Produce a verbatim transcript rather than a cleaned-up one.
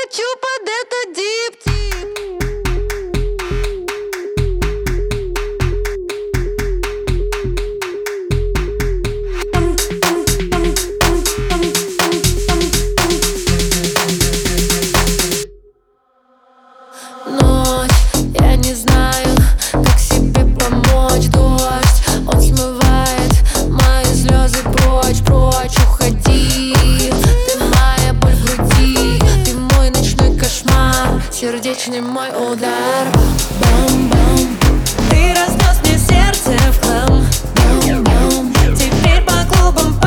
хочу под это дип-тип. Ночь, я не знаю, как себе помочь. Дождь, он смывает мои слезы прочь, прочь. Уходи, ты моя боль в груди, ты мой ночной кошмар, сердечный мой удар. Бам-бам, ты разнес мне сердце в хлам. бам-бам, Теперь по клубам